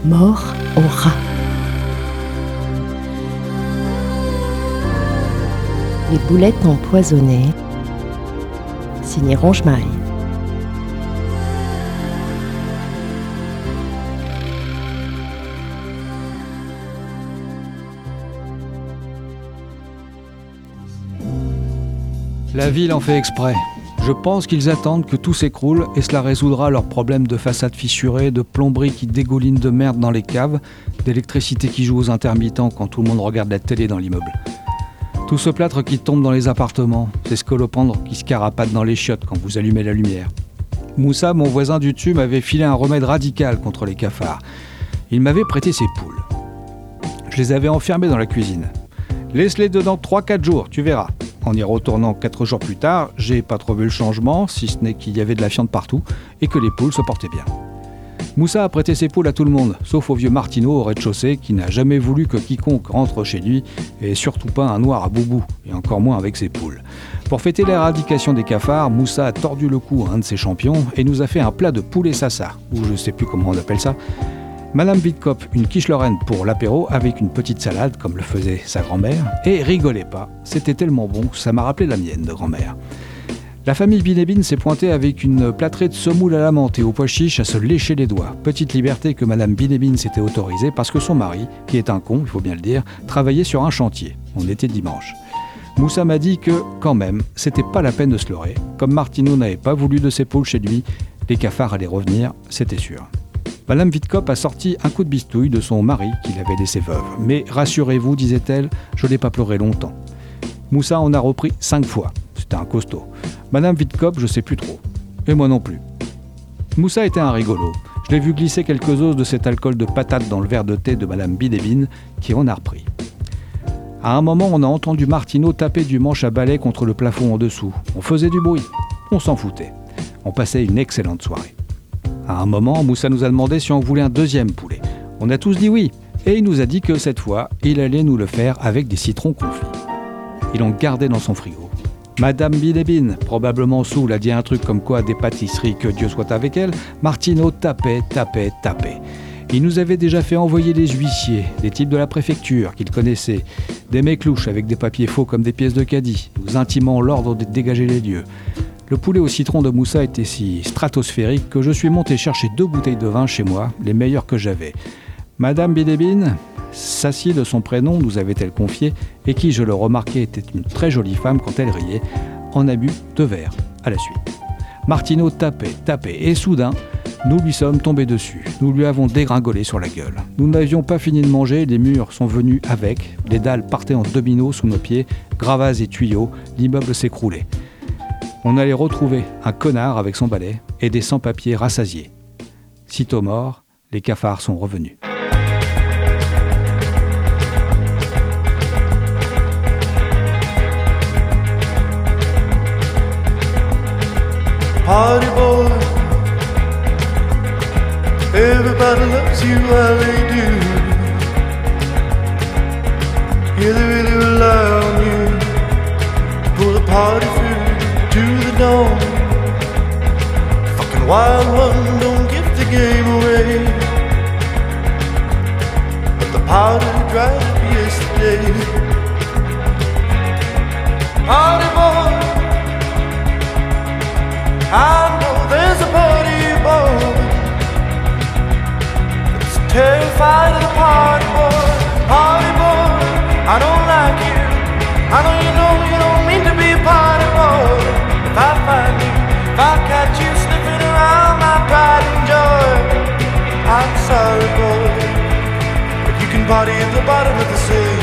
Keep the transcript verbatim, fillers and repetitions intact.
Mort au rat. Les boulettes empoisonnées, signé Ronge-Maille. La ville en fait exprès. Je pense qu'ils attendent que tout s'écroule et cela résoudra leurs problèmes de façades fissurées, de plomberie qui dégouline de merde dans les caves, d'électricité qui joue aux intermittents quand tout le monde regarde la télé dans l'immeuble. Tout ce plâtre qui tombe dans les appartements, ces scolopendres qui se carapatent dans les chiottes quand vous allumez la lumière. Moussa, mon voisin du dessus, m'avait filé un remède radical contre les cafards. Il m'avait prêté ses poules. Je les avais enfermées dans la cuisine. Laisse-les dedans trois à quatre jours, tu verras. En y retournant quatre jours plus tard, j'ai pas trop vu le changement, si ce n'est qu'il y avait de la fiente partout et que les poules se portaient bien. Moussa a prêté ses poules à tout le monde, sauf au vieux Martineau au rez-de-chaussée qui n'a jamais voulu que quiconque rentre chez lui, et surtout pas un noir à boubou, et encore moins avec ses poules. Pour fêter l'éradication des cafards, Moussa a tordu le cou à un de ses champions et nous a fait un plat de poulet sassa, ou je sais plus comment on appelle ça. Madame Witkop, une quiche lorraine pour l'apéro avec une petite salade comme le faisait sa grand-mère. Et rigolez pas, c'était tellement bon que ça m'a rappelé la mienne de grand-mère. La famille Binébine s'est pointée avec une plâtrée de semoule à la menthe et au pois chiche à se lécher les doigts. Petite liberté que Madame Binébine s'était autorisée parce que son mari, qui est un con, il faut bien le dire, travaillait sur un chantier. On était dimanche. Moussa m'a dit que, quand même, c'était pas la peine de se leurrer. Comme Martineau n'avait pas voulu de ses poules chez lui, les cafards allaient revenir, c'était sûr. Madame Witkop a sorti un coup de bistouille de son mari qui l'avait laissé veuve. Mais rassurez-vous, disait-elle, je n'ai pas pleuré longtemps. Moussa en a repris cinq fois. C'était un costaud. Madame Witkop, je sais plus trop. Et moi non plus. Moussa était un rigolo. Je l'ai vu glisser quelques oses de cet alcool de patate dans le verre de thé de Madame Binébine, qui en a repris. À un moment, on a entendu Martineau taper du manche à balai contre le plafond en dessous. On faisait du bruit. On s'en foutait. On passait une excellente soirée. À un moment, Moussa nous a demandé si on voulait un deuxième poulet. On a tous dit oui, et il nous a dit que cette fois, il allait nous le faire avec des citrons confits. Il en gardait dans son frigo. Madame Binébine, probablement saoule, a dit un truc comme quoi des pâtisseries, que Dieu soit avec elle. Martineau tapait, tapait, tapait. Il nous avait déjà fait envoyer des huissiers, des types de la préfecture qu'il connaissait, des méclouches avec des papiers faux comme des pièces de caddie, nous intimant l'ordre de dégager les lieux. Le poulet au citron de Moussa était si stratosphérique que je suis monté chercher deux bouteilles de vin chez moi, les meilleures que j'avais. Madame Binébine, Sassy de son prénom, nous avait-elle confié, et qui, je le remarquais, était une très jolie femme quand elle riait, en a bu deux verres à la suite. Martineau tapait, tapait, et soudain, nous lui sommes tombés dessus. Nous lui avons dégringolé sur la gueule. Nous n'avions pas fini de manger, les murs sont venus avec, les dalles partaient en dominos sous nos pieds, gravats et tuyaux, l'immeuble s'écroulait. On allait retrouver un connard avec son balai et des sans-papiers rassasiés. Sitôt morts, les cafards sont revenus. Party boy, everybody loves you while they do. Yeah, they really rely on you to pull the party through to the dawn. Fucking wild one, don't give the game away. But the party dried up yesterday. Party boy, I know there's a party boy that's terrified of the party boy. Party boy, I don't like you. I know you know you don't mean to be a party boy. If I find you, if I catch you sniffing around my pride and joy, I'm sorry boy, but you can party at the bottom of the sea.